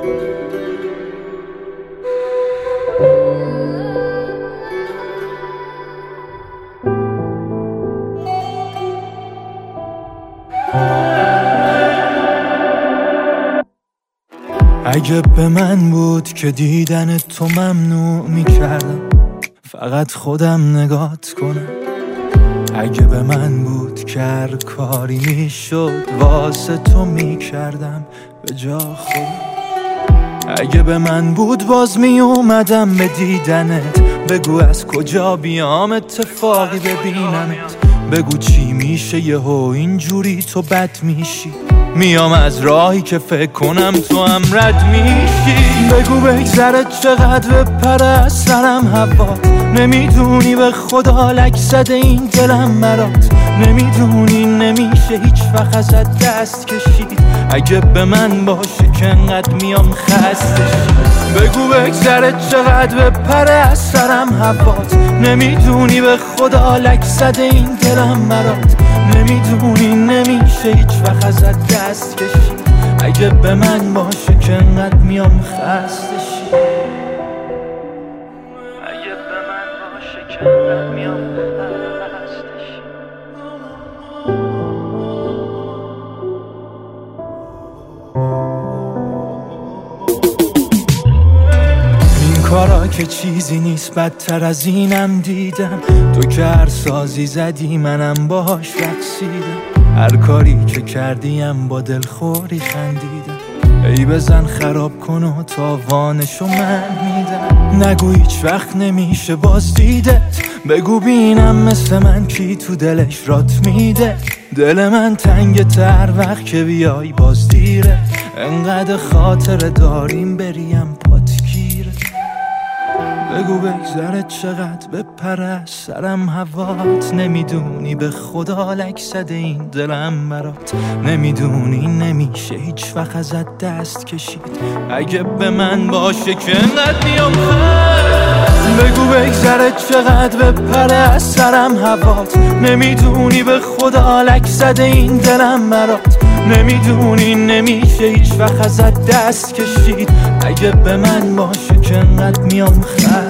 اگه به من بود که دیدن تو ممنوع میکردم، فقط خودم نگات کنم. اگه به من بود که هر کاری میشد واسه تو میکردم به جا خودم. اگه به من بود باز میومدم به دیدنت، بگو از کجا بیام اتفاقی ببینمت، بگو چی میشه یهو اینجوری تو بد میشی، میام از راهی که فکر کنم تو هم رد میشی. بگو بگذره چقدر بپره از سرم هوات، نمیدونی به خدا لک زده این دلم برات، نمیدونی نمیشه هیچ وقت ازت دست کشید. اگه به من باشه که انقدر میام خسته شی. بگو بگذره چقدر بپره از سرم هوات، نمیدونی به خدا لک زده این دلم برات، نمیدونی نمیشه هیچ وقت ازت دست کشید. اگه به من باشه که انقدر میام خسته شی. اگه به من باشه که انقدر میام خسته شی. این کارا که چیزی نیست بدتر از اینم دیدم، تو که هر سازی زدی منم باهاش رقصیدم، هر کاری که کردیم با دلخوری خندیدم. ای بزن خراب کن و تاوانشو من میدم، نگو هیچ وقت نمیشه باز دیدت، بگو بینم مثل من کی تو دلش رات میده. دل من تنگ تر وقت که بیای باز دیره، انقدر خاطره داریم بریم پات گیره. بگو بگذره چقدر بپره از سرم هوات، نمیدونی به خدا لک زده این دلم برات، نمیدونی نمیشه هیچ وقت ازت دست کشید. اگه به من باشه که انقدر میام بگو بگذره چقدر بپره از سرم هوات، نمیدونی به خدا لک زده این دلم برات، نمیدونی نمیشه هیچ وقت ازت دست کشید. اگه به من باشه که انقدر میام خسته.